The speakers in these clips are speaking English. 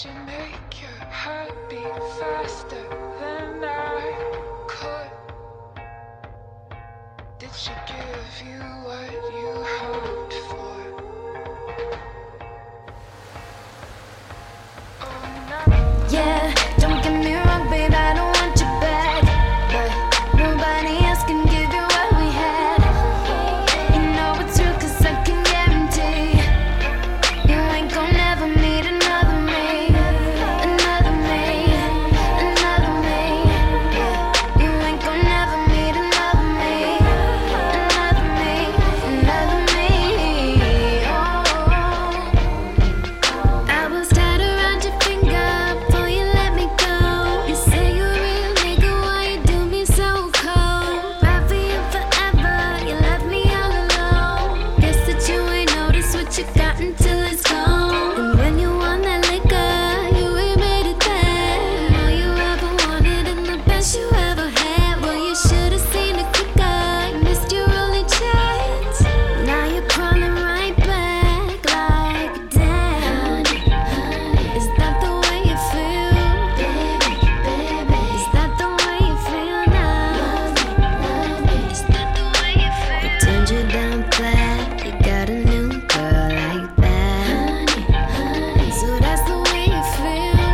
she make your heart beat faster than I could? Did she give you what you hoped for? Oh, no. Yeah, don't get me wrong, babe, I don't want you back, but nobody else can give you what we had. You know it's true, 'cause I can guarantee you ain't gon' never meet another me, another me, another me. You ain't gon' never meet another me, another me, another me. Oh, I was tied around your finger before you let me go. You say you're a real nigga, why you do me so cold? Ride for you forever, you left me all alone. Guess that you ain't noticed what you got until it's gone. And when you want that liquor, you ain't made it there. All you ever wanted and the best you ever had. Well, you should've seen it quicker. You missed your only chance. Now you're crawling right back like, damn. Is that the way you feel? Is that the way you feel now? Is that the way you feel? You turned you down flat, you got a new girl like that. So that's the way you feel.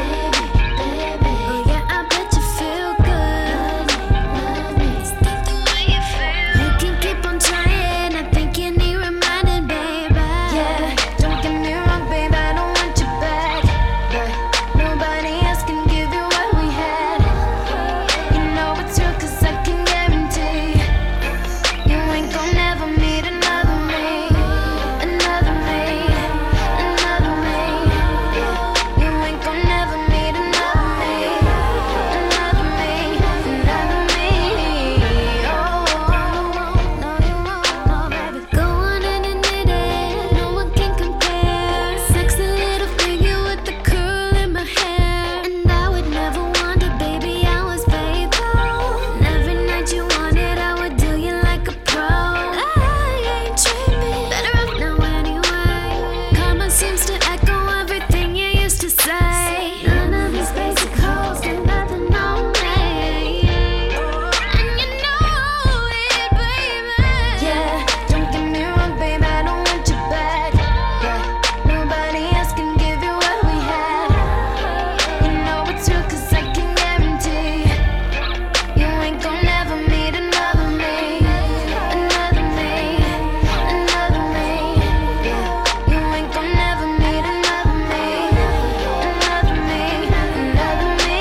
Oh yeah, I bet you feel good. Is that the way you feel? You can keep on trying, I think you need reminding, baby. Yeah, don't get me wrong, babe, I don't want you back, but nobody else can give you what we had. You know it's true, 'cause I can guarantee you ain't gon' never meet another me, another me, another me. You ain't gon' never meet another me, another me, another me. Oh, no, you won't, no, baby. Go on and admit it, no one can compare. Sexy little figure with the curl in my hair. And I would never want it, baby, I was faithful. And every night you wanted, I would do you like a pro. I ain't tripping, better off now anyway. Karma seems to echo everything you used to say. None of these basic hoes get nothing on me, and you know it, baby. Yeah, don't get me wrong, babe, I don't want you back, but nobody else can give you what we had. You know it's true, 'cause I can guarantee you ain't gon' never meet another me, another me, another me. You ain't gon' never meet another me, another me, another me.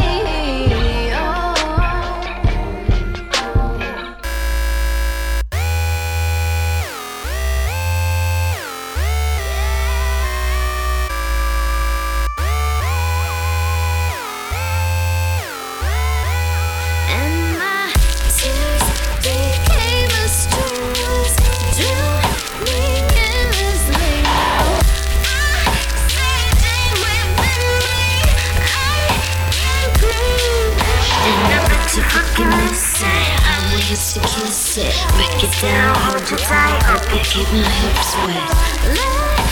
And my tears became a streams, drowning endlessly. I say within me, I can prove. And I bet you fucking miss it. I want you to kiss it, break it down, hold it tight, hope you keep my hips wet.